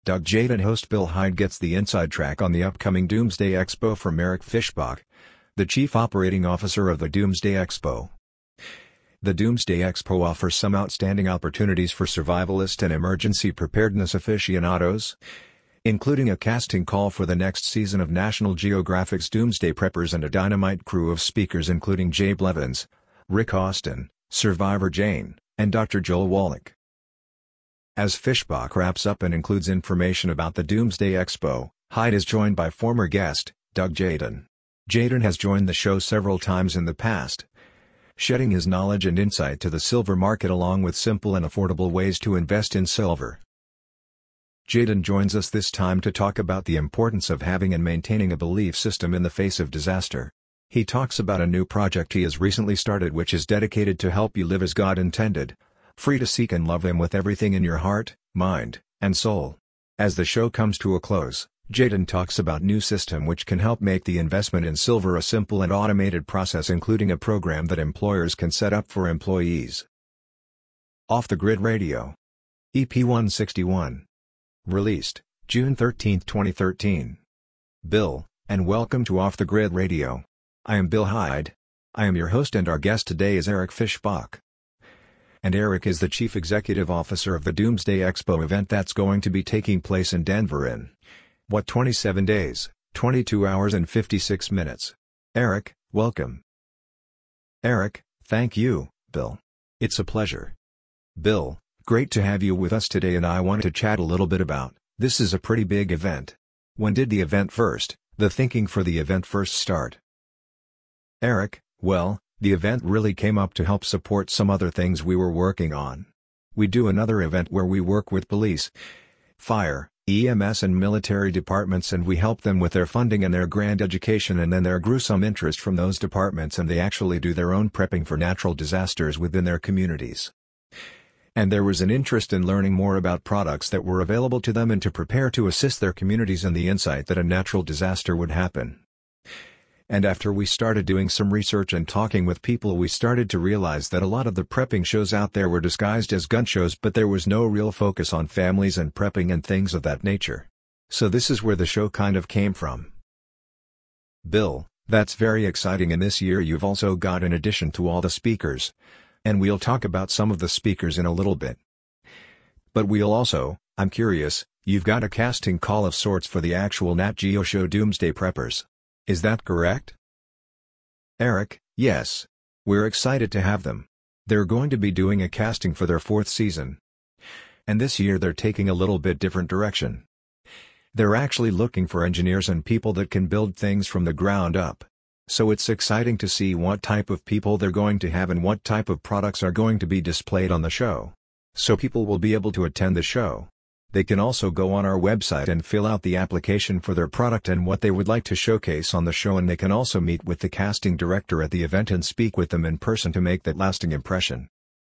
Doug Jadin host Bill Hyde gets the inside track on the upcoming Doomsday Expo from Eric Fischbach, the Chief Operating Officer of the Doomsday Expo. The Doomsday Expo offers some outstanding opportunities for survivalist and emergency preparedness aficionados, including a casting call for the next season of National Geographic's Doomsday Preppers and a dynamite crew of speakers including Jay Blevins, Rick Austin, Survivor Jane, and Dr. Joel Wallach. As Fischbach wraps up and includes information about the Doomsday Expo, Hyde is joined by former guest, Doug Jadin. Jadin has joined the show several times in the past, shedding his knowledge and insight to the silver market along with simple and affordable ways to invest in silver. Jadin joins us this time to talk about the importance of having and maintaining a belief system in the face of disaster. He talks about a new project he has recently started which is dedicated to help you live as God intended, free to seek and love Him with everything in your heart, mind, and soul. As the show comes to a close, Jadin talks about new system which can help make the investment in silver a simple and automated process including a program that employers can set up for employees. Off the Grid Radio. EP 161. Released, June 13, 2013. Bill, and welcome to Off the Grid Radio. I am Bill Hyde. I am your host and our guest today is Eric Fischbach. And Eric is the Chief Executive Officer of the Doomsday Expo event that's going to be taking place in Denver in 27 days, 22 hours and 56 minutes. Eric, welcome. Eric, thank you, Bill. It's a pleasure. Bill, great to have you with us today and I wanted to chat a little bit about, this is a pretty big event. When did the thinking for the event first start? Eric, well, the event really came up to help support some other things we were working on. We do another event where we work with police, fire, EMS and military departments and we help them with their funding and their grant education and then there grew some interest from those departments and they actually do their own prepping for natural disasters within their communities. And there was an interest in learning more about products that were available to them and to prepare to assist their communities in the insight that a natural disaster would happen. And after we started doing some research and talking with people we started to realize that a lot of the prepping shows out there were disguised as gun shows but there was no real focus on families and prepping and things of that nature. So this is where the show kind of came from. Bill, that's very exciting and this year you've also got in addition to all the speakers, and we'll talk about some of the speakers in a little bit. But we'll also, I'm curious, you've got a casting call of sorts for the actual Nat Geo show Doomsday Preppers. Is that correct? Eric, yes. We're excited to have them. They're going to be doing a casting for their 4th season. And this year they're taking a little bit different direction. They're actually looking for engineers and people that can build things from the ground up. So it's exciting to see what type of people they're going to have and what type of products are going to be displayed on the show. So people will be able to attend the show. They can also go on our website and fill out the application for their product and what they would like to showcase on the show and they can also meet with the casting director at the event and speak with them in person to make that lasting impression.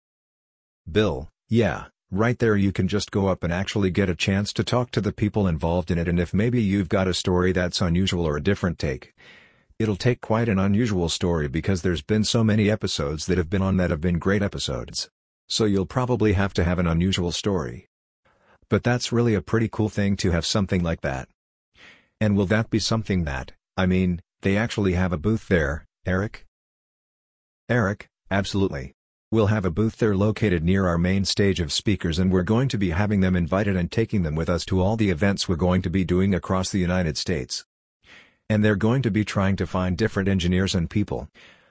Bill, yeah, right there you can just go up and actually get a chance to talk to the people involved in it and if maybe you've got a story that's unusual or a different take. It'll take quite an unusual story because there's been so many episodes that have been on that have been great episodes. So you'll probably have to have an unusual story. But that's really a pretty cool thing to have something like that. And will that be something that, they actually have a booth there, Eric? Eric, absolutely. We'll have a booth there located near our main stage of speakers and we're going to be having them invited and taking them with us to all the events we're going to be doing across the United States. And they're going to be trying to find different engineers and people,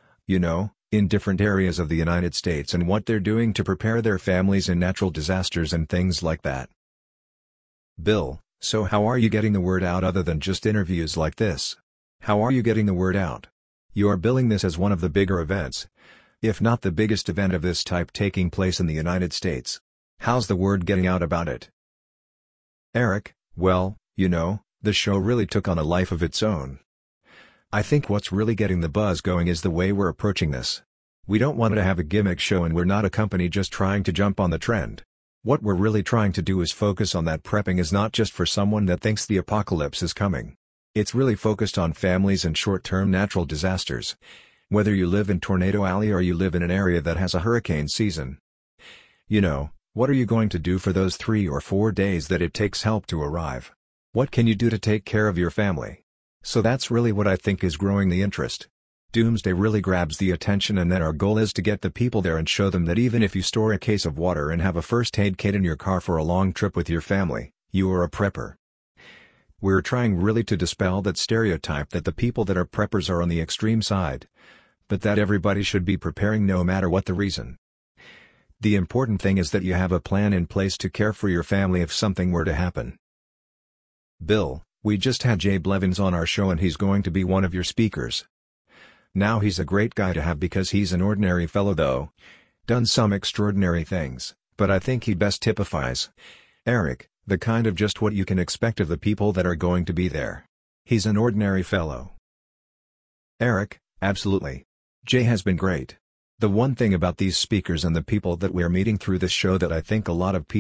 in different areas of the United States and what they're doing to prepare their families in natural disasters and things like that. Bill, so how are you getting the word out other than just interviews like this? How are you getting the word out? You're billing this as one of the bigger events, if not the biggest event of this type taking place in the United States. How's the word getting out about it? Eric, well, the show really took on a life of its own. I think what's really getting the buzz going is the way we're approaching this. We don't want to have a gimmick show and we're not a company just trying to jump on the trend. What we're really trying to do is focus on that prepping is not just for someone that thinks the apocalypse is coming. It's really focused on families and short-term natural disasters. Whether you live in Tornado Alley or you live in an area that has a hurricane season. What are you going to do for those 3 or 4 days that it takes help to arrive? What can you do to take care of your family? So that's really what I think is growing the interest. Doomsday really grabs the attention, and then our goal is to get the people there and show them that even if you store a case of water and have a first aid kit in your car for a long trip with your family, you are a prepper. We're trying really to dispel that stereotype that the people that are preppers are on the extreme side, but that everybody should be preparing no matter what the reason. The important thing is that you have a plan in place to care for your family if something were to happen. Bill, we just had Jay Blevins on our show and he's going to be one of your speakers. Now he's a great guy to have because he's an ordinary fellow though. Done some extraordinary things, but I think he best typifies, Eric, the kind of just what you can expect of the people that are going to be there. He's an ordinary fellow. Eric, absolutely. Jay has been great. The one thing about these speakers and the people that we're meeting through this show that I think a lot of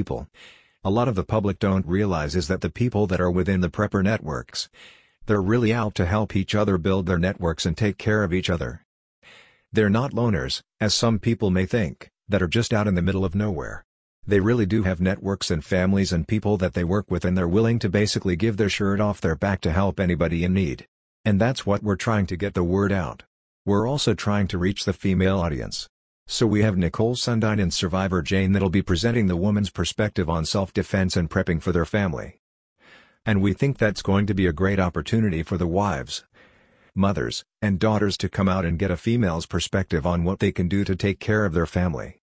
the public don't realize is that the people that are within the prepper networks, they're really out to help each other build their networks and take care of each other. They're not loners, as some people may think, that are just out in the middle of nowhere. They really do have networks and families and people that they work with, and they're willing to basically give their shirt off their back to help anybody in need. And that's what we're trying to get the word out. We're also trying to reach the female audience. So we have Nicole Sundine and Survivor Jane that'll be presenting the woman's perspective on self-defense and prepping for their family. And we think that's going to be a great opportunity for the wives, mothers, and daughters to come out and get a female's perspective on what they can do to take care of their family.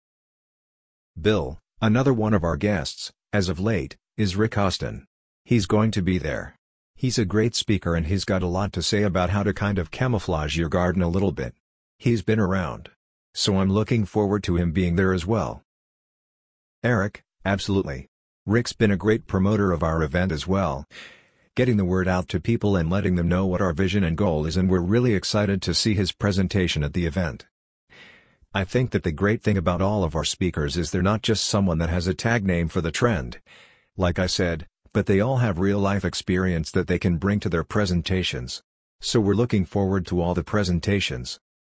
Bill, another one of our guests, as of late, is Rick Austin. He's going to be there. He's a great speaker and he's got a lot to say about how to kind of camouflage your garden a little bit. He's been around. So I'm looking forward to him being there as well. Eric, absolutely. Rick's been a great promoter of our event as well, getting the word out to people and letting them know what our vision and goal is, and we're really excited to see his presentation at the event. I think that the great thing about all of our speakers is they're not just someone that has a tag name for the trend, like I said, but they all have real-life experience that they can bring to their presentations. So we're looking forward to all the presentations.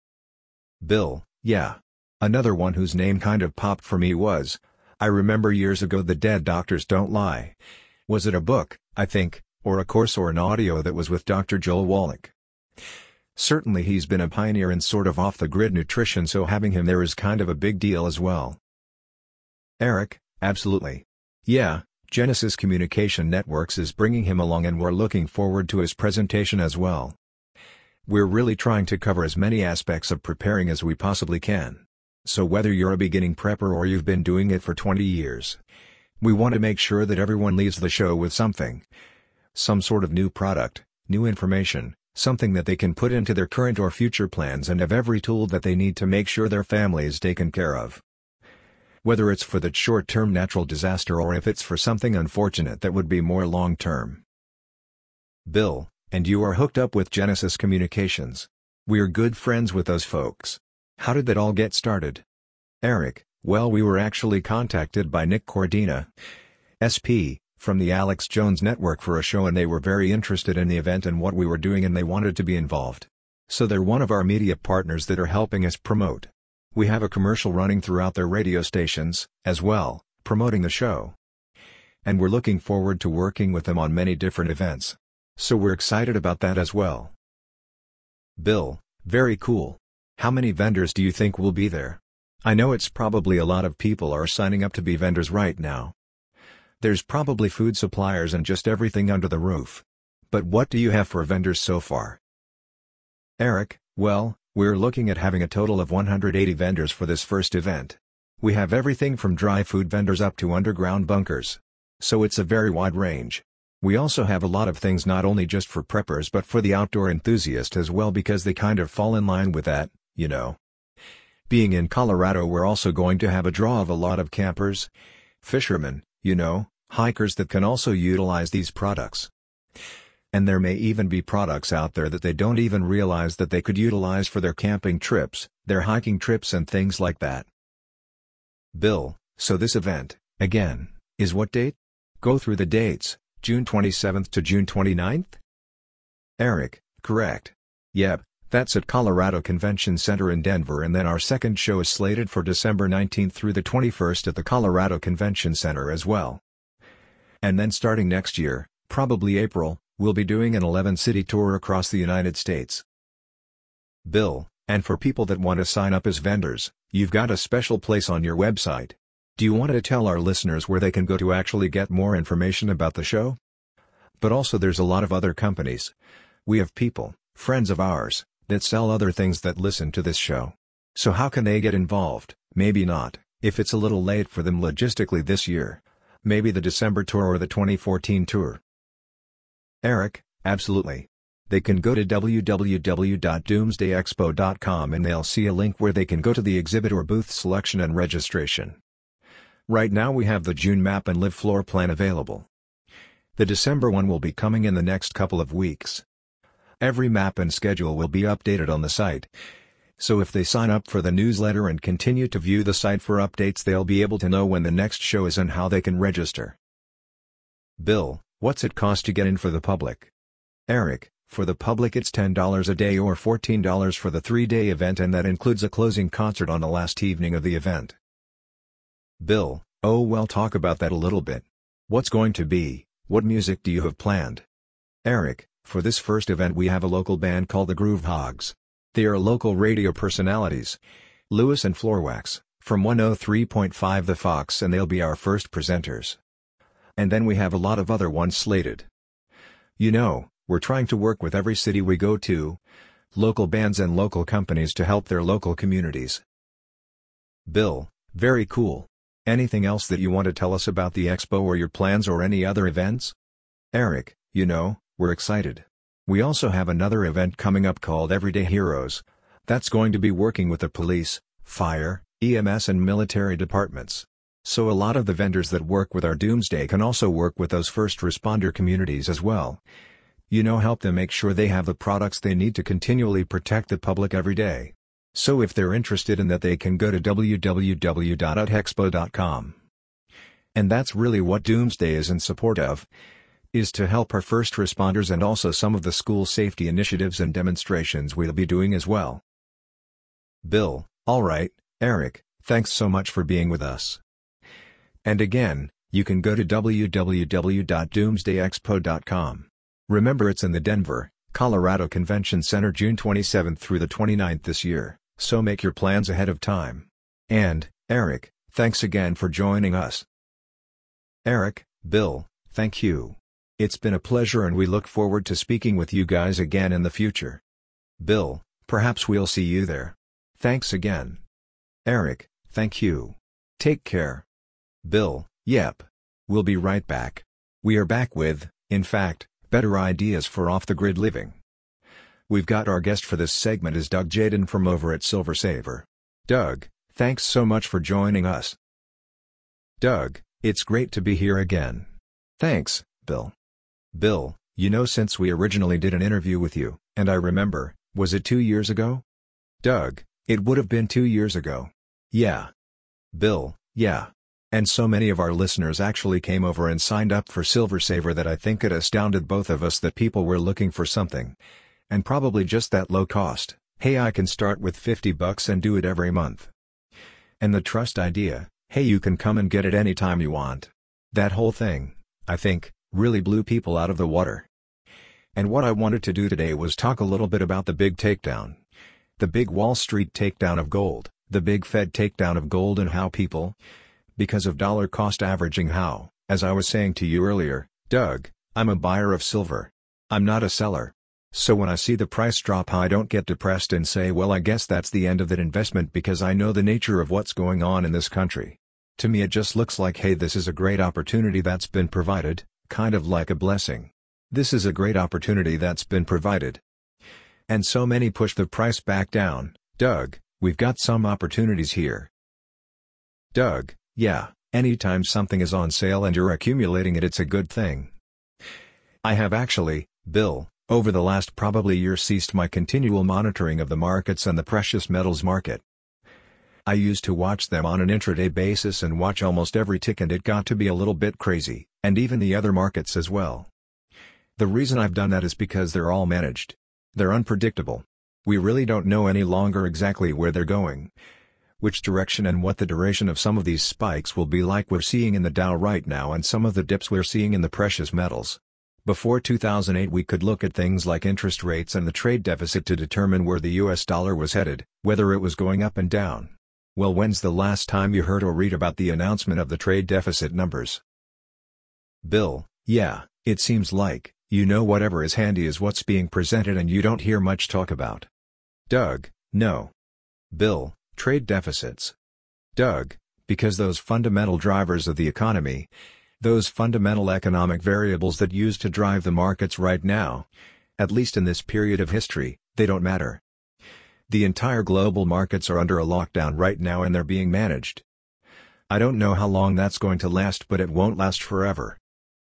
Bill, yeah. Another one whose name kind of popped for me was, I remember years ago The Dead Doctors Don't Lie. Was it a book, I think, or a course or an audio that was with Dr. Joel Wallach? Certainly he's been a pioneer in sort of off-the-grid nutrition, so having him there is kind of a big deal as well. Eric, absolutely. Yeah. Genesis Communication Networks is bringing him along and we're looking forward to his presentation as well. We're really trying to cover as many aspects of preparing as we possibly can. So whether you're a beginning prepper or you've been doing it for 20 years, we want to make sure that everyone leaves the show with something. Some sort of new product, new information, something that they can put into their current or future plans and have every tool that they need to make sure their family is taken care of. Whether it's for that short-term natural disaster or if it's for something unfortunate that would be more long-term. Bill, and you are hooked up with Genesis Communications. We're good friends with those folks. How did that all get started? Eric, well, we were actually contacted by Nick Cordina, SP, from the Alex Jones Network for a show, and they were very interested in the event and what we were doing and they wanted to be involved. So they're one of our media partners that are helping us promote. We have a commercial running throughout their radio stations, as well, promoting the show. And we're looking forward to working with them on many different events. So we're excited about that as well. Bill, very cool. How many vendors do you think will be there? I know it's probably a lot of people are signing up to be vendors right now. There's probably food suppliers and just everything under the roof. But what do you have for vendors so far? Eric, well, we're looking at having a total of 180 vendors for this first event. We have everything from dry food vendors up to underground bunkers. So it's a very wide range. We also have a lot of things not only just for preppers but for the outdoor enthusiast as well, because they kind of fall in line with that, you know. Being in Colorado, we're also going to have a draw of a lot of campers, fishermen, you know, hikers that can also utilize these products. And there may even be products out there that they don't even realize that they could utilize for their camping trips, their hiking trips and things like that. Bill, so this event, again, is what date? Go through the dates, June 27th to June 29th? Eric, correct. Yep, That's at Colorado Convention Center in Denver, and then our second show is slated for December 19th through the 21st at the Colorado Convention Center as well. And then starting next year, probably April, we'll be doing an 11-city tour across the United States. Bill, and for people that want to sign up as vendors, you've got a special place on your website. Do you want to tell our listeners where they can go to actually get more information about the show? But also there's a lot of other companies. We have people, friends of ours, that sell other things that listen to this show. So how can they get involved? Maybe not, if it's a little late for them logistically this year. Maybe the December tour or the 2014 tour. Eric, absolutely. They can go to www.doomsdayexpo.com and they'll see a link where they can go to the exhibit or booth selection and registration. Right now we have the June map and live floor plan available. The December one will be coming in the next couple of weeks. Every map and schedule will be updated on the site. So if they sign up for the newsletter and continue to view the site for updates, they'll be able to know when the next show is and how they can register. Bill, what's it cost to get in for the public? Eric, for the public it's $10 a day or $14 for the 3-day event, and that includes a closing concert on the last evening of the event. Bill, oh well, talk about that a little bit. What's going to be, what music do you have planned? Eric, for this first event we have a local band called the Groove Hogs. They are local radio personalities, Lewis and Floorwax, from 103.5 The Fox, and they'll be our first presenters. And then we have a lot of other ones slated. You know, we're trying to work with every city we go to, local bands and local companies to help their local communities. Bill, very cool. Anything else that you want to tell us about the expo or your plans or any other events? Eric, you know, we're excited. We also have another event coming up called Everyday Heroes. That's going to be working with the police, fire, EMS and military departments. So a lot of the vendors that work with our Doomsday can also work with those first responder communities as well. You know, help them make sure they have the products they need to continually protect the public every day. So if they're interested in that, they can go to www.utexpo.com. And that's really what Doomsday is in support of, is to help our first responders and also some of the school safety initiatives and demonstrations we'll be doing as well. Bill, alright, Eric, thanks so much for being with us. And again, you can go to www.doomsdayexpo.com. Remember, it's in the Denver, Colorado Convention Center June 27th through the 29th this year, so make your plans ahead of time. And, Eric, thanks again for joining us. Eric, Bill, thank you. It's been a pleasure and we look forward to speaking with you guys again in the future. Bill, perhaps we'll see you there. Thanks again. Eric, thank you. Take care. Bill, yep. We'll be right back. We are back with, in fact, better ideas for off-the-grid living. We've got our guest for this segment is Doug Jaden from over at Silver Saver. Doug, thanks so much for joining us. Doug, it's great to be here again. Thanks, Bill. Bill, you know, since we originally did an interview with you, and I remember, was it 2 years ago? Doug, it would have been 2 years ago. Yeah. Bill, yeah. And so many of our listeners actually came over and signed up for Silver Saver that I think it astounded both of us that people were looking for something. And probably just that low cost. Hey, I can start with $50 and do it every month. And the trust idea, hey, you can come and get it anytime you want. That whole thing, I think, really blew people out of the water. And what I wanted to do today was talk a little bit about the big takedown. The big Wall Street takedown of gold, the big Fed takedown of gold, and how people, because of dollar cost averaging, how, as I was saying to you earlier, Doug, I'm a buyer of silver. I'm not a seller. So when I see the price drop, I don't get depressed and say, well, I guess that's the end of that investment, because I know the nature of what's going on in this country. To me it just looks like, hey, this is a great opportunity that's been provided, kind of like a blessing. This is a great opportunity that's been provided. And so many push the price back down. Doug, we've got some opportunities here. Doug, yeah, anytime something is on sale and you're accumulating it, it's a good thing. I have actually, Bill, over the last probably year ceased my continual monitoring of the markets and the precious metals market. I used to watch them on an intraday basis and watch almost every tick, and it got to be a little bit crazy, and even the other markets as well. The reason I've done that is because they're all managed. They're unpredictable. We really don't know any longer exactly where they're going, which direction and what the duration of some of these spikes will be like we're seeing in the Dow right now and some of the dips we're seeing in the precious metals. Before 2008 we could look at things like interest rates and the trade deficit to determine where the US dollar was headed, whether it was going up and down. Well, when's the last time you heard or read about the announcement of the trade deficit numbers? Bill: Yeah, it seems like, whatever is handy is what's being presented and you don't hear much talk about. Doug: No. Bill: Trade deficits. Doug: Because those fundamental drivers of the economy, those fundamental economic variables that use to drive the markets right now, at least in this period of history, they don't matter. The entire global markets are under a lockdown right now and they're being managed. I don't know how long that's going to last, but it won't last forever.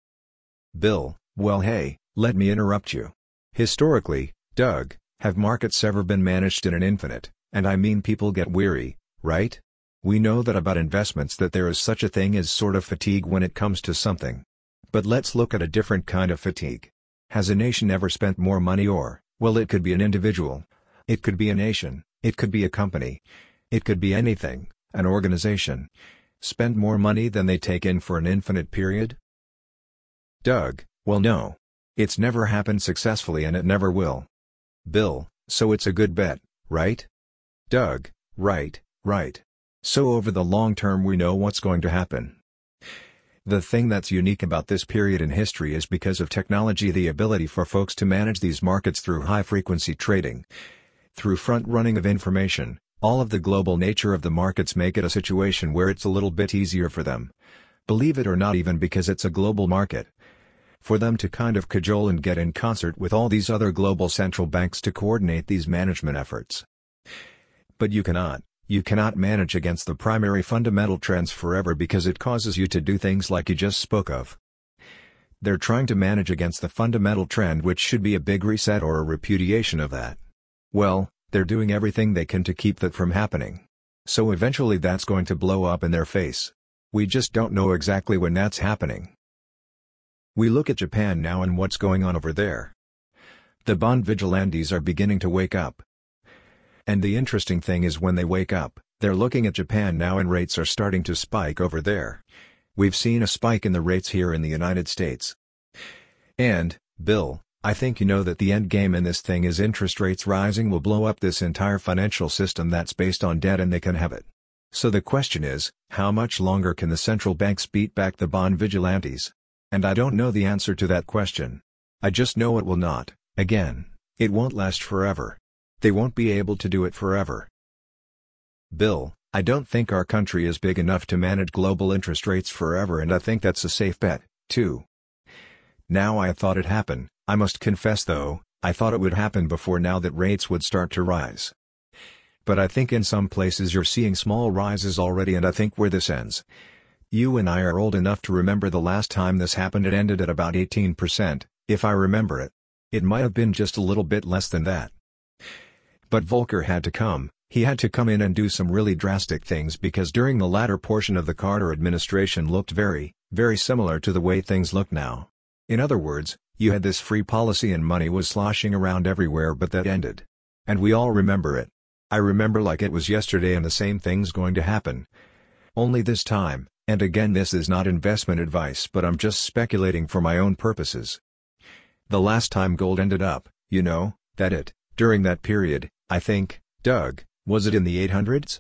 Bill: Well, hey, let me interrupt you. Historically, Doug, have markets ever been managed in an infinite, and I mean people get weary, right? We know that about investments that there is such a thing as sort of fatigue when it comes to something. But let's look at a different kind of fatigue. Has a nation ever spent more money or, well, it could be an individual, it could be a nation, it could be a company, it could be anything, an organization, spend more money than they take in for an infinite period? Doug: Well, no. It's never happened successfully and it never will. Bill: So it's a good bet, right? Doug: Right. So over the long term we know what's going to happen. The thing that's unique about this period in history is because of technology, the ability for folks to manage these markets through high-frequency trading, through front-running of information, all of the global nature of the markets make it a situation where it's a little bit easier for them, believe it or not, even because it's a global market, for them to kind of cajole and get in concert with all these other global central banks to coordinate these management efforts. But you cannot manage against the primary fundamental trends forever because it causes you to do things like you just spoke of. They're trying to manage against the fundamental trend, which should be a big reset or a repudiation of that. Well, they're doing everything they can to keep that from happening. So eventually that's going to blow up in their face. We just don't know exactly when that's happening. We look at Japan now and what's going on over there. The bond vigilantes are beginning to wake up. And the interesting thing is, when they wake up, they're looking at Japan now and rates are starting to spike over there. We've seen a spike in the rates here in the United States. And, Bill, I think you know that the end game in this thing is interest rates rising will blow up this entire financial system that's based on debt and they can have it. So the question is, how much longer can the central banks beat back the bond vigilantes? And I don't know the answer to that question. I just know it will not, again, it won't last forever. They won't be able to do it forever. Bill: I don't think our country is big enough to manage global interest rates forever, and I think that's a safe bet, too. Now, I thought it happened. I must confess though, I thought it would happen before now that rates would start to rise. But I think in some places you're seeing small rises already, and I think where this ends. You and I are old enough to remember the last time this happened. It ended at about 18%, if I remember it. It might have been just a little bit less than that. But Volcker had to come. He had to come in and do some really drastic things, because during the latter portion of the Carter administration looked very, very similar to the way things look now. In other words, you had this free policy and money was sloshing around everywhere, but that ended. And we all remember it. I remember like it was yesterday, and the same thing's going to happen. Only this time, and again this is not investment advice, but I'm just speculating for my own purposes. The last time gold ended up, during that period, I think, Doug, was it in the 800s?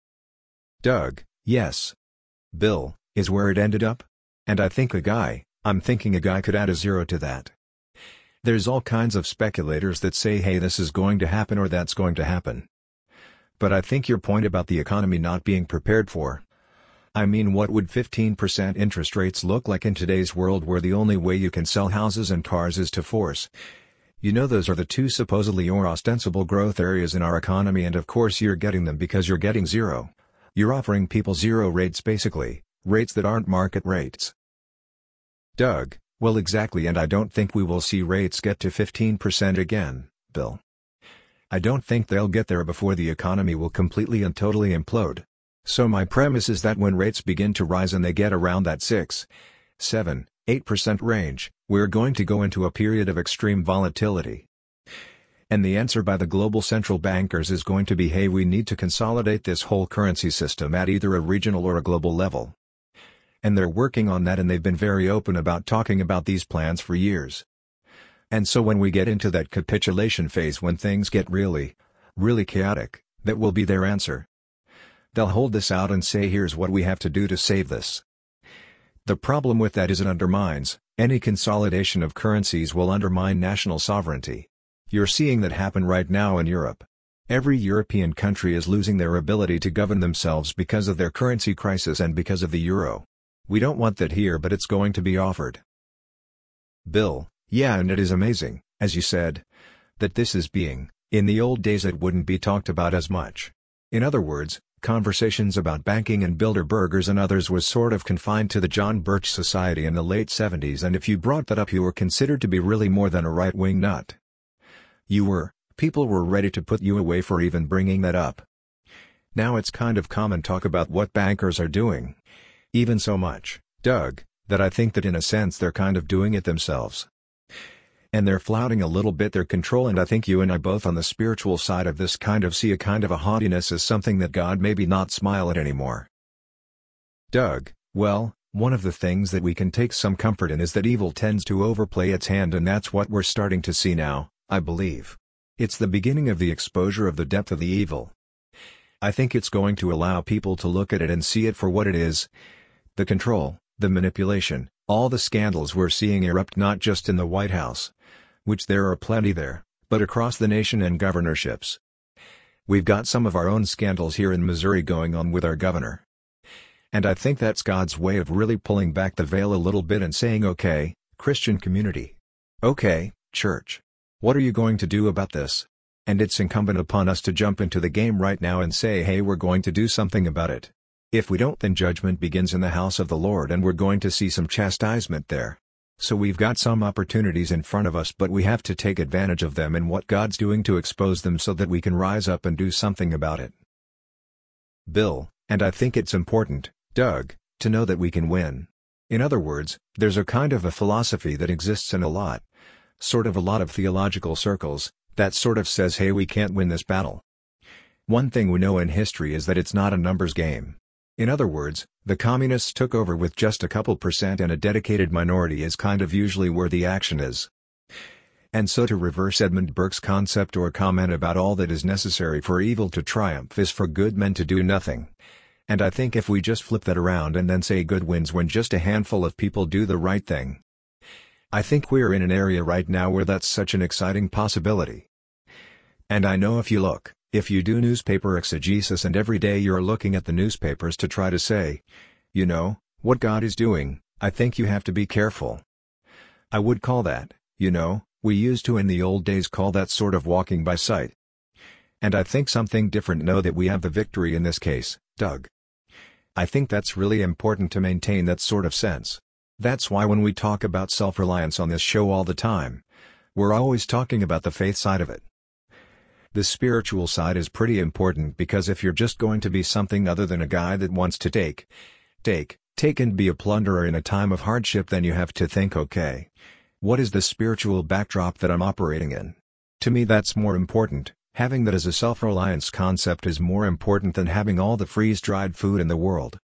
Doug: Yes. Bill: Is where it ended up? And I think I'm thinking a guy could add a zero to that. There's all kinds of speculators that say, hey, this is going to happen or that's going to happen. But I think your point about the economy not being prepared for. I mean, what would 15% interest rates look like in today's world, where the only way you can sell houses and cars is to force? Those are the two supposedly or ostensible growth areas in our economy, and of course you're getting them because you're getting zero. You're offering people zero rates, basically, rates that aren't market rates. Doug: Well, exactly, and I don't think we will see rates get to 15% again, Bill. I don't think they'll get there before the economy will completely and totally implode. So my premise is that when rates begin to rise and they get around that 6, 7, 8% range, we're going to go into a period of extreme volatility. And the answer by the global central bankers is going to be, hey, we need to consolidate this whole currency system at either a regional or a global level. And they're working on that, and they've been very open about talking about these plans for years. And so when we get into that capitulation phase, when things get really, really chaotic, that will be their answer. They'll hold this out and say, here's what we have to do to save this. The problem with that is it undermines, any consolidation of currencies will undermine national sovereignty. You're seeing that happen right now in Europe. Every European country is losing their ability to govern themselves because of their currency crisis and because of the euro. We don't want that here, but it's going to be offered. Bill: Yeah, and it is amazing, as you said, that this is being, in the old days it wouldn't be talked about as much. In other words, conversations about banking and Bilderbergers and others was sort of confined to the John Birch Society in the late 70s, and if you brought that up you were considered to be really more than a right-wing nut. People were ready to put you away for even bringing that up. Now it's kind of common talk about what bankers are doing. Even so much, Doug, that I think that in a sense they're kind of doing it themselves. And they're flouting a little bit their control, and I think you and I both on the spiritual side of this kind of see a kind of a haughtiness as something that God maybe not smile at anymore. Doug: Well, one of the things that we can take some comfort in is that evil tends to overplay its hand, and that's what we're starting to see now, I believe. It's the beginning of the exposure of the depth of the evil. I think it's going to allow people to look at it and see it for what it is. The control, the manipulation, all the scandals we're seeing erupt not just in the White House, which there are plenty there, but across the nation and governorships. We've got some of our own scandals here in Missouri going on with our governor. And I think that's God's way of really pulling back the veil a little bit and saying, okay, Christian community. Okay, church. What are you going to do about this? And it's incumbent upon us to jump into the game right now and say, hey, we're going to do something about it. If we don't, then judgment begins in the house of the Lord, and we're going to see some chastisement there. So we've got some opportunities in front of us, but we have to take advantage of them and what God's doing to expose them so that we can rise up and do something about it. Bill: And I think it's important, Doug, to know that we can win. In other words, there's a kind of a philosophy that exists in a lot of theological circles, that sort of says, hey, we can't win this battle. One thing we know in history is that it's not a numbers game. In other words, the communists took over with just a couple percent, and a dedicated minority is kind of usually where the action is. And so to reverse Edmund Burke's concept or comment about all that is necessary for evil to triumph is for good men to do nothing. And I think if we just flip that around and then say good wins when just a handful of people do the right thing, I think we're in an area right now where that's such an exciting possibility. And I know if you do newspaper exegesis and every day you're looking at the newspapers to try to say, what God is doing, I think you have to be careful. I would call that, we used to in the old days call that sort of walking by sight. And I think something different. Know that we have the victory in this case, Doug. I think that's really important to maintain that sort of sense. That's why when we talk about self-reliance on this show all the time, we're always talking about the faith side of it. The spiritual side is pretty important, because if you're just going to be something other than a guy that wants to take and be a plunderer in a time of hardship, then you have to think, okay, what is the spiritual backdrop that I'm operating in? To me that's more important. Having that as a self-reliance concept is more important than having all the freeze-dried food in the world.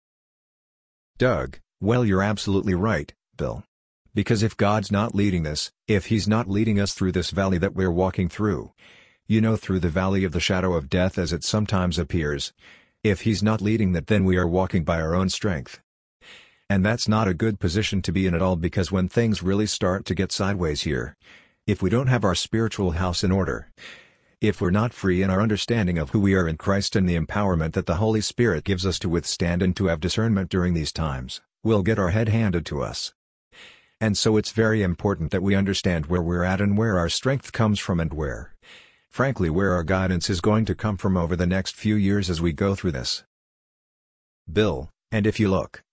Doug: Well, you're absolutely right, Bill. Because if God's not leading this, if He's not leading us through this valley that we're walking through, through the valley of the shadow of death as it sometimes appears, if He's not leading that, then we are walking by our own strength. And that's not a good position to be in at all, because when things really start to get sideways here, if we don't have our spiritual house in order, if we're not free in our understanding of who we are in Christ and the empowerment that the Holy Spirit gives us to withstand and to have discernment during these times, we'll get our head handed to us. And so it's very important that we understand where we're at and where our strength comes from, and frankly, where our guidance is going to come from over the next few years as we go through this. Bill: And if you look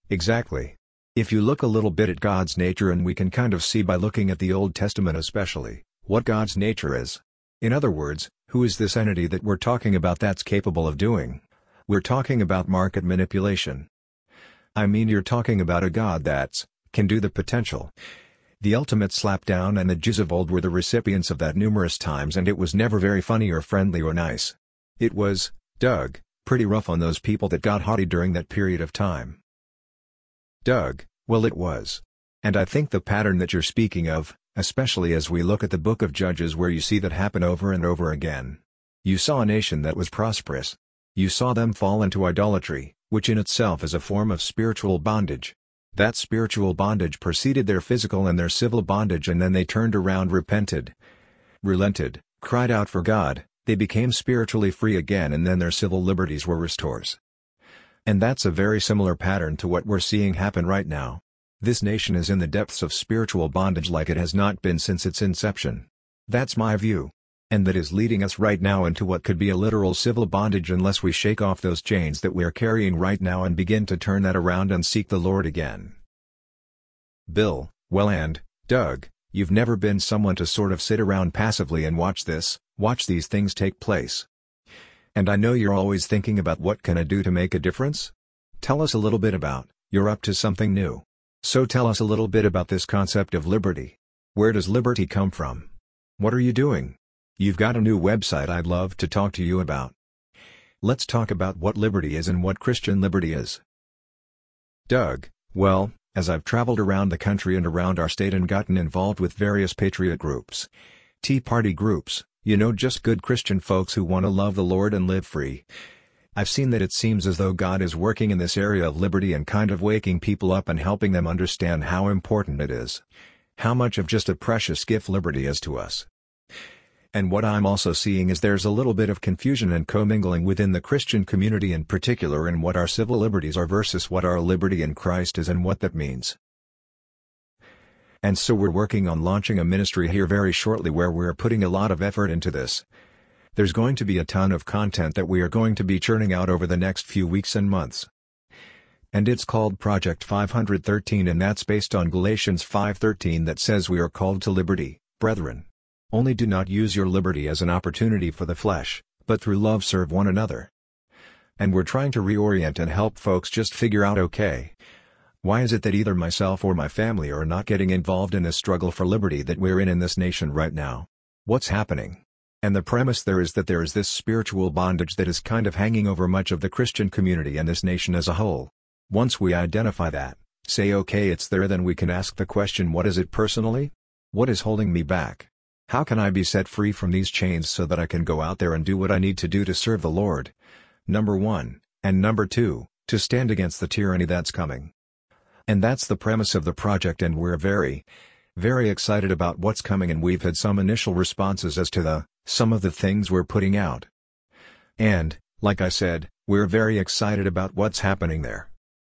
a little bit at God's nature, and we can kind of see by looking at the Old Testament especially, what God's nature is. In other words, who is this entity that we're talking about that's capable of doing? We're talking about market manipulation. I mean, you're talking about a God can do the potential. The ultimate slapdown, and the Jews of old were the recipients of that numerous times, and it was never very funny or friendly or nice. It was, Doug, pretty rough on those people that got haughty during that period of time. Doug, well, it was. And I think the pattern that you're speaking of, especially as we look at the book of Judges, where you see that happen over and over again. You saw a nation that was prosperous. You saw them fall into idolatry, which in itself is a form of spiritual bondage. That spiritual bondage preceded their physical and their civil bondage, and then they turned around, repented, relented, cried out for God, they became spiritually free again, and then their civil liberties were restored. And that's a very similar pattern to what we're seeing happen right now. This nation is in the depths of spiritual bondage like it has not been since its inception. That's my view. And that is leading us right now into what could be a literal civil bondage unless we shake off those chains that we are carrying right now and begin to turn that around and seek the Lord again. Bill, well, and, Doug, you've never been someone to sort of sit around passively and watch these things take place. And I know you're always thinking about what can I do to make a difference? Tell us a little bit about, you're up to something new. So tell us a little bit about this concept of liberty. Where does liberty come from? What are you doing? You've got a new website I'd love to talk to you about. Let's talk about what liberty is and what Christian liberty is. Doug, well, as I've traveled around the country and around our state and gotten involved with various patriot groups, Tea Party groups, just good Christian folks who want to love the Lord and live free, I've seen that it seems as though God is working in this area of liberty and kind of waking people up and helping them understand how important it is. How much of just a precious gift liberty is to us. And what I'm also seeing is there's a little bit of confusion and commingling within the Christian community in particular in what our civil liberties are versus what our liberty in Christ is and what that means. And so we're working on launching a ministry here very shortly where we're putting a lot of effort into this. There's going to be a ton of content that we are going to be churning out over the next few weeks and months. And it's called Project 513, and that's based on Galatians 5:13 that says we are called to liberty, brethren. Only do not use your liberty as an opportunity for the flesh, but through love serve one another. And we're trying to reorient and help folks just figure out, okay, why is it that either myself or my family are not getting involved in this struggle for liberty that we're in this nation right now? What's happening? And the premise there is that there is this spiritual bondage that is kind of hanging over much of the Christian community and this nation as a whole. Once we identify that, say okay, it's there, then we can ask the question, what is it personally? What is holding me back? How can I be set free from these chains so that I can go out there and do what I need to do to serve the Lord? Number one, and number two, to stand against the tyranny that's coming. And that's the premise of the project, and we're very, very excited about what's coming, and we've had some initial responses as to some of the things we're putting out. And, like I said, we're very excited about what's happening there.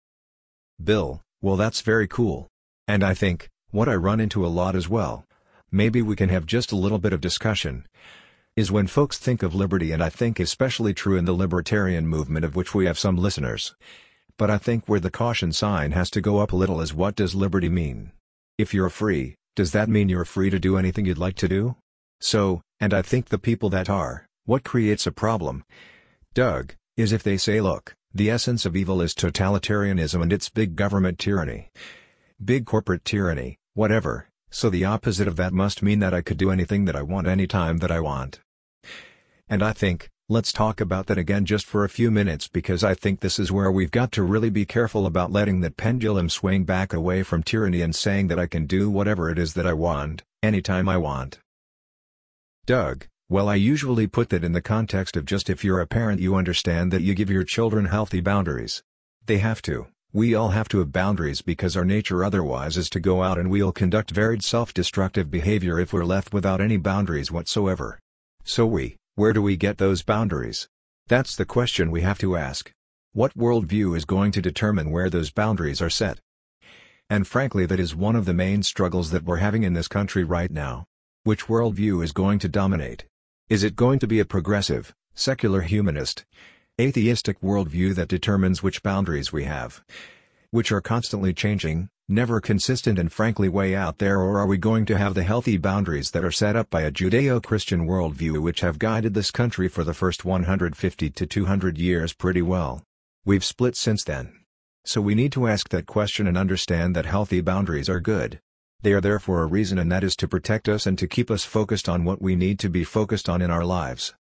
Bill, well, that's very cool. And I think, what I run into a lot as well, maybe we can have just a little bit of discussion, is when folks think of liberty, and I think especially true in the libertarian movement of which we have some listeners. But I think where the caution sign has to go up a little is, what does liberty mean? If you're free, does that mean you're free to do anything you'd like to do? So, and I think the people that are, what creates a problem, Doug, is if they say, look, the essence of evil is totalitarianism and it's big government tyranny, big corporate tyranny, whatever. So the opposite of that must mean that I could do anything that I want anytime that I want. And I think, let's talk about that again just for a few minutes, because I think this is where we've got to really be careful about letting that pendulum swing back away from tyranny and saying that I can do whatever it is that I want, anytime I want. Doug, well, I usually put that in the context of just if you're a parent, you understand that you give your children healthy boundaries. They have to. We all have to have boundaries because our nature otherwise is to go out and we'll conduct varied self-destructive behavior if we're left without any boundaries whatsoever. So where do we get those boundaries? That's the question we have to ask. What worldview is going to determine where those boundaries are set? And frankly, that is one of the main struggles that we're having in this country right now. Which worldview is going to dominate? Is it going to be a progressive, secular humanist, atheistic worldview that determines which boundaries we have, which are constantly changing, never consistent and frankly way out there? Or are we going to have the healthy boundaries that are set up by a Judeo-Christian worldview which have guided this country for the first 150 to 200 years pretty well? We've split since then. So we need to ask that question and understand that healthy boundaries are good. They are there for a reason, and that is to protect us and to keep us focused on what we need to be focused on in our lives.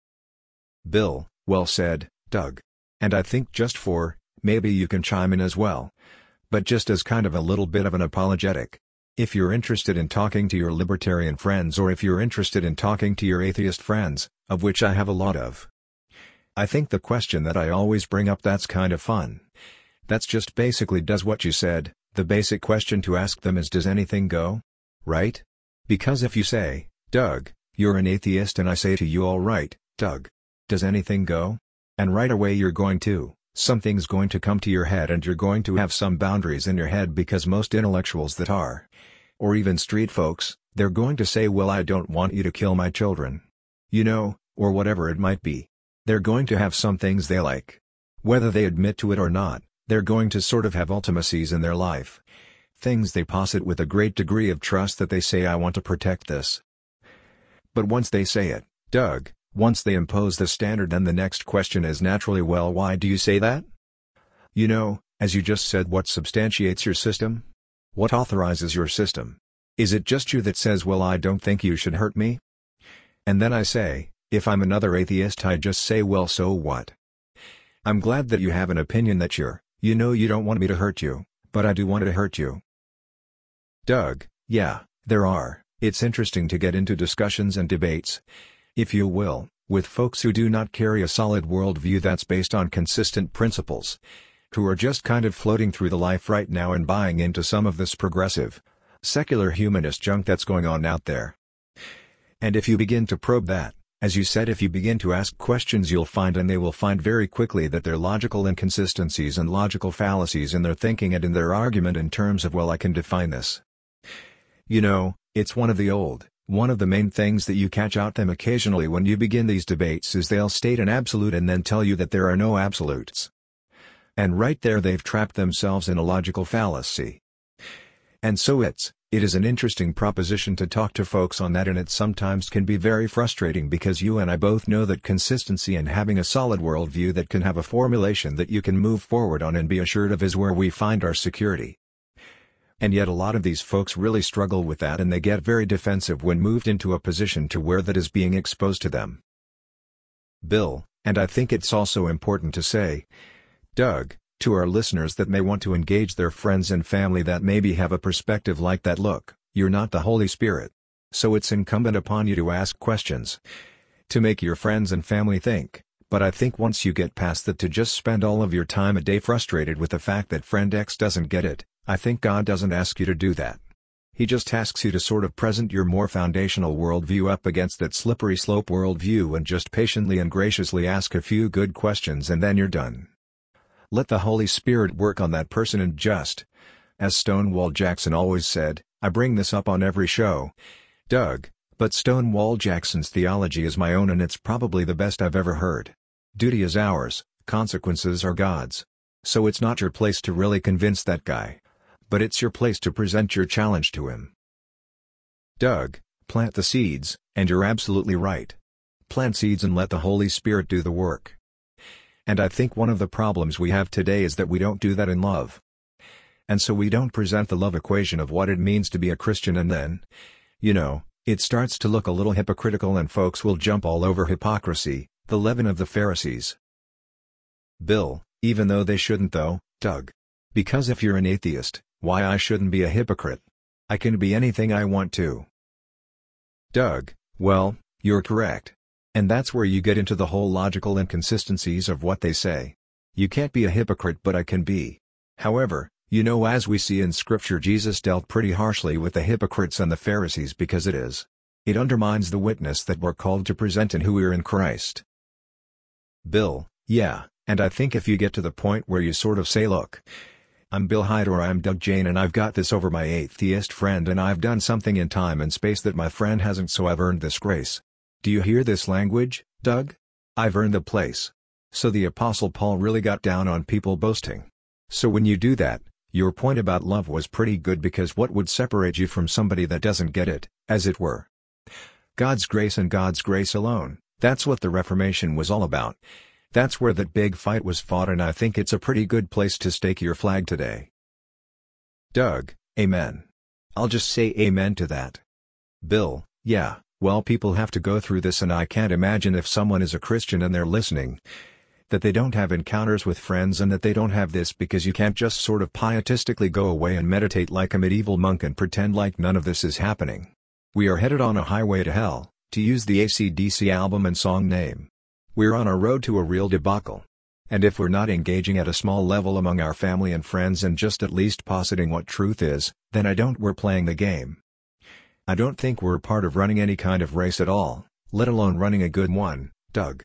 Bill: Well said, Doug. And I think just for, maybe you can chime in as well. But just as kind of a little bit of an apologetic. If you're interested in talking to your libertarian friends, or if you're interested in talking to your atheist friends, of which I have a lot of, I think the question that I always bring up that's kind of fun. That's just basically does what you said. The basic question to ask them is, does anything go? Right? Because if you say, Doug, you're an atheist, and I say to you, all right, Doug, does anything go? And right away something's going to come to your head, and you're going to have some boundaries in your head, because most intellectuals that are, or even street folks, they're going to say, well, I don't want you to kill my children. Or whatever it might be. They're going to have some things they like. Whether they admit to it or not, they're going to sort of have ultimacies in their life. Things they posit with a great degree of trust that they say, I want to protect this. But once they say it, Doug, once they impose the standard, then the next question is naturally, well, why do you say that? As you just said, what substantiates your system? What authorizes your system? Is it just you that says, well, I don't think you should hurt me? And then I say, if I'm another atheist, I just say, well, so what? I'm glad that you have an opinion that you don't want me to hurt you, but I do want to hurt you. Doug: Yeah, there are. It's interesting to get into discussions and debates, if you will, with folks who do not carry a solid worldview that's based on consistent principles, who are just kind of floating through the life right now and buying into some of this progressive, secular humanist junk that's going on out there. And if you begin to probe that, as you said, if you begin to ask questions, you'll find, and they will find very quickly, that there are logical inconsistencies and logical fallacies in their thinking and in their argument in terms of, well, I can define this. It's one of the main things that you catch out them occasionally when you begin these debates is they'll state an absolute and then tell you that there are no absolutes. And right there they've trapped themselves in a logical fallacy. And so it is an interesting proposition to talk to folks on that, and it sometimes can be very frustrating, because you and I both know that consistency and having a solid worldview that can have a formulation that you can move forward on and be assured of is where we find our security. And yet a lot of these folks really struggle with that, and they get very defensive when moved into a position to where that is being exposed to them. Bill: And I think it's also important to say, Doug, to our listeners that may want to engage their friends and family that maybe have a perspective like that, look, you're not the Holy Spirit. So it's incumbent upon you to ask questions, to make your friends and family think. But I think once you get past that, to just spend all of your time a day frustrated with the fact that friend X doesn't get it, I think God doesn't ask you to do that. He just asks you to sort of present your more foundational worldview up against that slippery slope worldview and just patiently and graciously ask a few good questions, and then you're done. Let the Holy Spirit work on that person, and just, as Stonewall Jackson always said, I bring this up on every show, Doug, but Stonewall Jackson's theology is my own, and it's probably the best I've ever heard. Duty is ours, consequences are God's. So it's not your place to really convince that guy. But it's your place to present your challenge to him. Doug: Plant the seeds, and you're absolutely right. Plant seeds and let the Holy Spirit do the work. And I think one of the problems we have today is that we don't do that in love. And so we don't present the love equation of what it means to be a Christian, and then, it starts to look a little hypocritical, and folks will jump all over hypocrisy, the leaven of the Pharisees. Bill: Even though they shouldn't though, Doug. Because if you're an atheist, why I shouldn't be a hypocrite? I can be anything I want to. Doug: Well, you're correct. And that's where you get into the whole logical inconsistencies of what they say. You can't be a hypocrite, but I can be. However, as we see in Scripture, Jesus dealt pretty harshly with the hypocrites and the Pharisees, because it undermines the witness that we're called to present in who we're in Christ. Bill: Yeah, and I think if you get to the point where you sort of say, look, I'm Bill Hyde, or I'm Doug Jane, and I've got this over my atheist friend, and I've done something in time and space that my friend hasn't, so I've earned this grace. Do you hear this language, Doug? I've earned the place. So the Apostle Paul really got down on people boasting. So when you do that, your point about love was pretty good, because what would separate you from somebody that doesn't get it, as it were? God's grace and God's grace alone. That's what the Reformation was all about. That's where that big fight was fought, and I think it's a pretty good place to stake your flag today. Doug: Amen. I'll just say amen to that. Bill: Yeah, well, people have to go through this, and I can't imagine if someone is a Christian and they're listening, that they don't have encounters with friends and that they don't have this, because you can't just sort of pietistically go away and meditate like a medieval monk and pretend like none of this is happening. We are headed on a highway to hell, to use the AC/DC album and song name. We're on our road to a real debacle. And if we're not engaging at a small level among our family and friends and just at least positing what truth is, then we're playing the game. I don't think we're part of running any kind of race at all, let alone running a good one, Doug.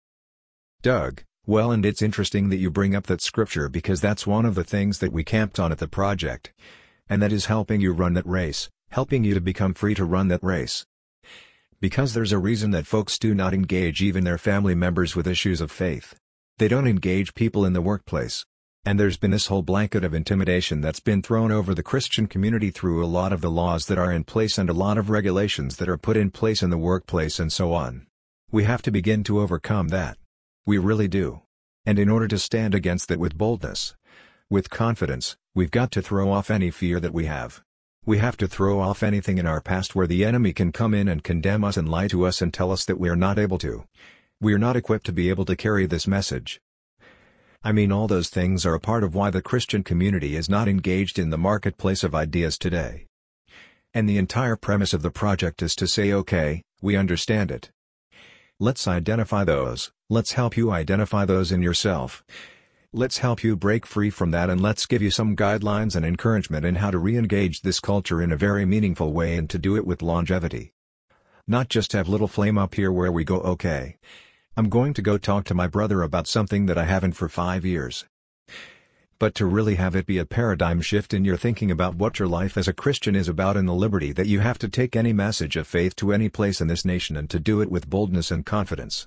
Doug: Well, and it's interesting that you bring up that scripture, because that's one of the things that we camped on at the project. And that is helping you run that race, helping you to become free to run that race. Because there's a reason that folks do not engage even their family members with issues of faith. They don't engage people in the workplace. And there's been this whole blanket of intimidation that's been thrown over the Christian community through a lot of the laws that are in place and a lot of regulations that are put in place in the workplace and so on. We have to begin to overcome that. We really do. And in order to stand against that with boldness, with confidence, we've got to throw off any fear that we have. We have to throw off anything in our past where the enemy can come in and condemn us and lie to us and tell us that we are not able to. We are not equipped to be able to carry this message. I mean, all those things are a part of why the Christian community is not engaged in the marketplace of ideas today. And the entire premise of the project is to say, okay, we understand it. Let's identify those, let's help you identify those in yourself. Let's help you break free from that, and let's give you some guidelines and encouragement in how to re-engage this culture in a very meaningful way and to do it with longevity. Not just have little flame up here where we go, okay, I'm going to go talk to my brother about something that I haven't for 5 years. But to really have it be a paradigm shift in your thinking about what your life as a Christian is about and the liberty that you have to take any message of faith to any place in this nation and to do it with boldness and confidence.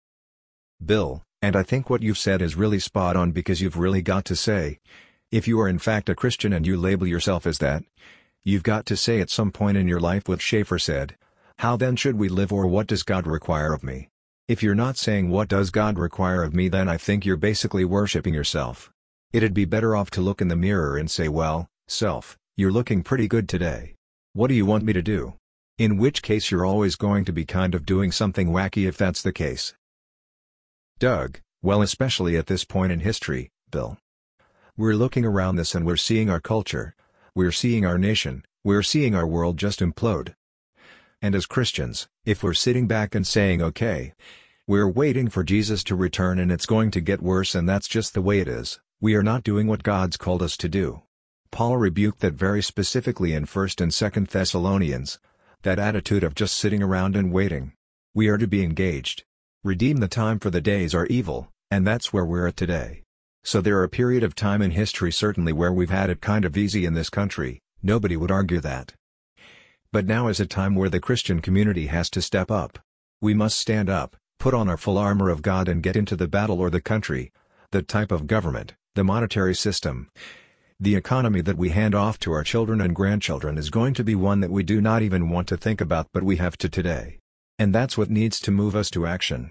Bill: And I think what you've said is really spot on, because you've really got to say, if you are in fact a Christian and you label yourself as that, you've got to say at some point in your life what Schaeffer said, how then should we live, or what does God require of me? If you're not saying what does God require of me, then I think you're basically worshiping yourself. It'd be better off to look in the mirror and say, well, self, you're looking pretty good today. What do you want me to do? In which case you're always going to be kind of doing something wacky if that's the case. Doug: Well, especially at this point in history, Bill. We're looking around this and we're seeing our culture, we're seeing our nation, we're seeing our world just implode. And as Christians, if we're sitting back and saying, okay, we're waiting for Jesus to return and it's going to get worse and that's just the way it is, we are not doing what God's called us to do. Paul rebuked that very specifically in 1 and 2 Thessalonians, that attitude of just sitting around and waiting. We are to be engaged. Redeem the time, for the days are evil, and that's where we're at today. So there are a period of time in history certainly where we've had it kind of easy in this country, nobody would argue that. But now is a time where the Christian community has to step up. We must stand up, put on our full armor of God and get into the battle, or the country, the type of government, the monetary system, the economy that we hand off to our children and grandchildren is going to be one that we do not even want to think about, but we have to today. And that's what needs to move us to action.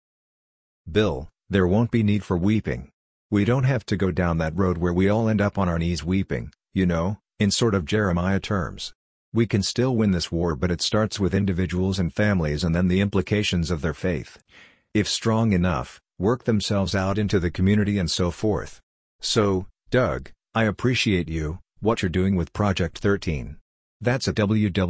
Bill: There won't be need for weeping. We don't have to go down that road where we all end up on our knees weeping, in sort of Jeremiah terms. We can still win this war, but it starts with individuals and families and then the implications of their faith, if strong enough, work themselves out into the community and so forth. So, Doug, I appreciate what you're doing with Project 13. That's at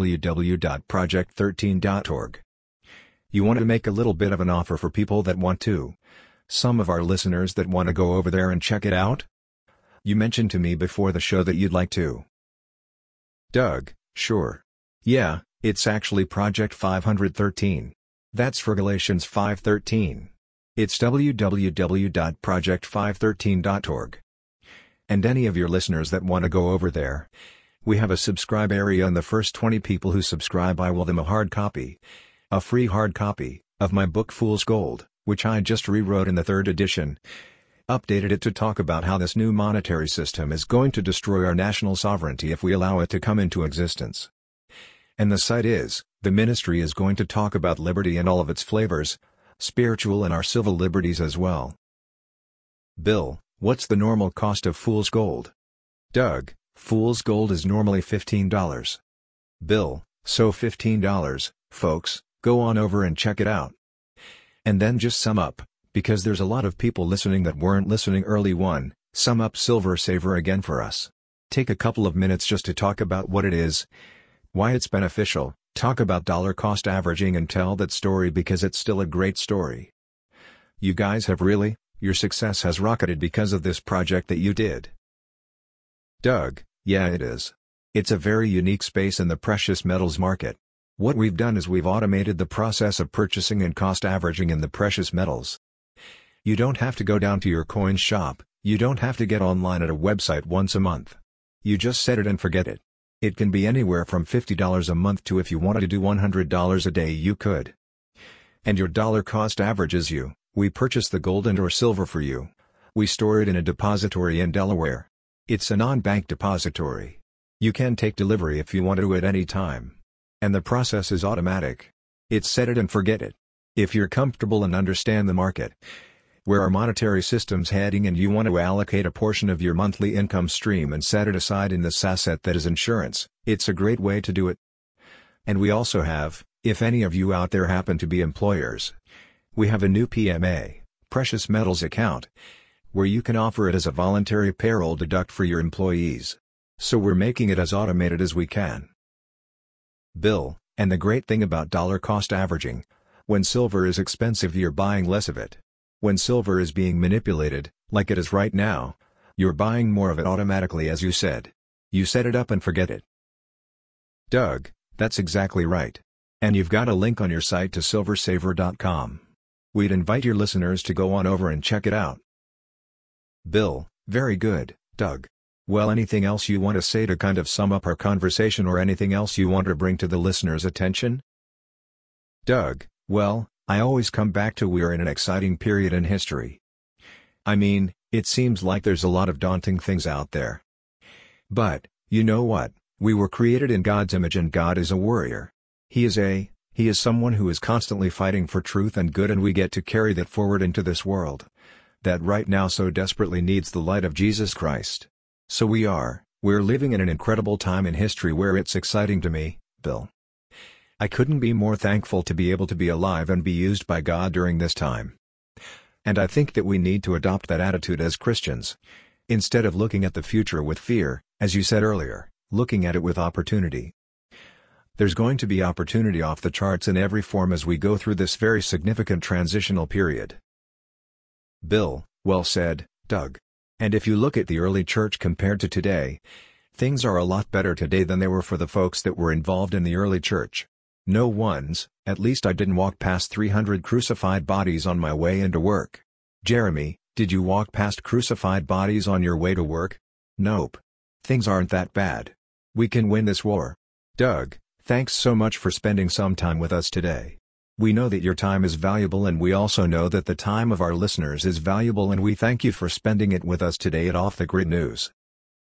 www.project13.org. You want to make a little bit of an offer for people that want to? Some of our listeners that want to go over there and check it out? You mentioned to me before the show that you'd like to. Doug: Sure. Yeah, it's actually Project 513. That's for Galatians 5:13. It's www.project513.org. And any of your listeners that want to go over there, we have a subscribe area, and the first 20 people who subscribe, I will them a hard copy, a free hard copy, of my book Fool's Gold, which I just rewrote in the 3rd edition. Updated it to talk about how this new monetary system is going to destroy our national sovereignty if we allow it to come into existence. And the ministry is going to talk about liberty and all of its flavors, spiritual and our civil liberties as well. Bill: What's the normal cost of Fool's Gold? Doug: Fool's gold is normally $15. Bill, so $15, folks, go on over and check it out. And then just sum up, because there's a lot of people listening that weren't listening early. 1. Sum up Silver Saver again for us. Take a couple of minutes just to talk about what it is, why it's beneficial, talk about dollar cost averaging and tell that story because it's still a great story. You guys have really, your success has rocketed because of this project that you did. Doug, yeah it is. It's a very unique space in the precious metals market. What we've done is we've automated the process of purchasing and cost averaging in the precious metals. You don't have to go down to your coin shop, you don't have to get online at a website once a month. You just set it and forget it. It can be anywhere from $50 a month to, if you wanted to do $100 a day, you could. And your dollar cost averages you. We purchase the gold and or silver for you. We store it in a depository in Delaware. It's a non-bank depository. You can take delivery if you want to at any time. And the process is automatic. It's set it and forget it. If you're comfortable and understand the market, where our monetary system's heading, and you want to allocate a portion of your monthly income stream and set it aside in this asset that is insurance, it's a great way to do it. And we also have, if any of you out there happen to be employers, we have a new PMA, Precious Metals account, where you can offer it as a voluntary payroll deduct for your employees. So we're making it as automated as we can. Bill, and the great thing about dollar cost averaging, when silver is expensive you're buying less of it. When silver is being manipulated, like it is right now, you're buying more of it automatically, as you said. You set it up and forget it. Doug, that's exactly right. And you've got a link on your site to silversaver.com. We'd invite your listeners to go on over and check it out. Bill, very good, Doug. Well, anything else you want to say to kind of sum up our conversation, or anything else you want to bring to the listeners' attention? Doug, well, I always come back to we are in an exciting period in history. I mean, it seems like there's a lot of daunting things out there. But, you know what, we were created in God's image, and God is a warrior. He is someone who is constantly fighting for truth and good, and we get to carry that forward into this world that right now so desperately needs the light of Jesus Christ. So we're living in an incredible time in history where it's exciting to me, Bill. I couldn't be more thankful to be able to be alive and be used by God during this time. And I think that we need to adopt that attitude as Christians. Instead of looking at the future with fear, as you said earlier, looking at it with opportunity. There's going to be opportunity off the charts in every form as we go through this very significant transitional period. Bill, well said, Doug. And if you look at the early church compared to today, things are a lot better today than they were for the folks that were involved in the early church. No one's, at least I didn't walk past 300 crucified bodies on my way into work. Jeremy, did you walk past crucified bodies on your way to work? Nope. Things aren't that bad. We can win this war. Doug, thanks so much for spending some time with us today. We know that your time is valuable, and we also know that the time of our listeners is valuable, and we thank you for spending it with us today at Off the Grid News.